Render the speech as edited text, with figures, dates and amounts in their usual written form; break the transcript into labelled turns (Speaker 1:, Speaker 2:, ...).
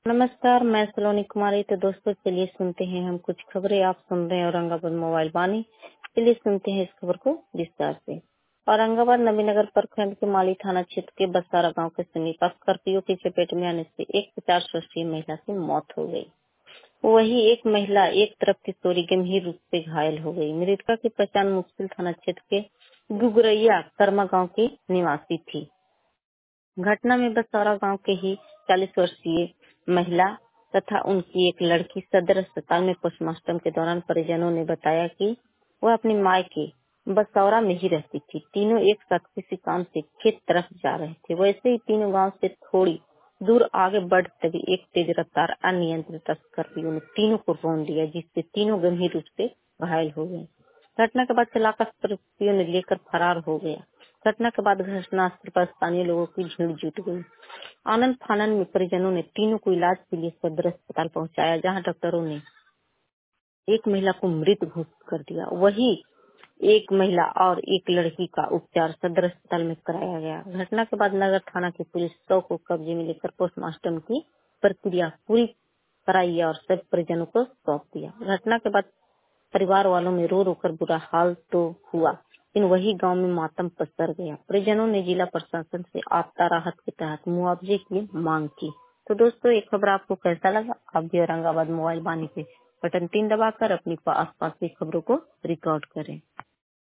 Speaker 1: नमस्कार, मैं सलोनी कुमारी। तो दोस्तों चलिए सुनते हैं हम कुछ खबरें। आप सुन रहे हैं औरंगाबाद मोबाइल वाणी। चलिए सुनते हैं इस खबर को विस्तार से। औरंगाबाद नवीनगर प्रखंड के माली थाना क्षेत्र के बसारा गांव के समीप स्कॉर्पियो की चपेट में आने से एक 50 वर्षीय महिला की मौत हो गई। वही एक महिला एक तरफ किशोरी गंभीर रूप से घायल हो गई। मृतका की पहचान मुफस्सिल थाना क्षेत्र के गुगरैया कर्मा गाँव की निवासी थी। घटना में बसौरा गांव के ही 40 वर्षीय महिला तथा उनकी एक लड़की सदर अस्पताल में पोस्टमार्टम के दौरान परिजनों ने बताया कि वह अपनी मायके बसौरा में ही रहती थी। तीनों एक साथ किसी काम से खेत तरफ जा रहे थे। वैसे ही तीनों गांव से थोड़ी दूर आगे बढ़ तभी एक तेज रफ्तार अनियंत्रित स्कॉर्पियो ने तीनों को रौंद दिया, जिससे तीनों गंभीर रूप से घायल हो गए। घटना के बाद चालक स्कॉर्पियो ने लेकर फरार हो गया। घटना के बाद घटनास्थल पर स्थानीय लोगों की भीड़ जुट गई। आनंद फानन में परिजनों ने तीनों को इलाज के लिए सदर अस्पताल पहुंचाया, जहां डॉक्टरों ने एक महिला को मृत घोषित कर दिया। वही एक महिला और एक लड़की का उपचार सदर अस्पताल में कराया गया। घटना के बाद नगर थाना की पुलिस शव को कब्जे में लेकर पोस्टमार्टम की प्रक्रिया पूरी कराई और सब परिजनों को सौंप दिया। घटना के बाद परिवार वालों में रो रो कर बुरा हाल तो हुआ, लेकिन वही गांव में मातम पसर गया। परिजनों ने जिला प्रशासन से आपदा राहत के तहत मुआवजे की मांग की। तो दोस्तों, ये खबर आपको कैसा लगा? आप भी औरंगाबाद मोबाइल वाणी पे बटन 3 दबाकर अपनी आसपास की खबरों को रिकॉर्ड करें।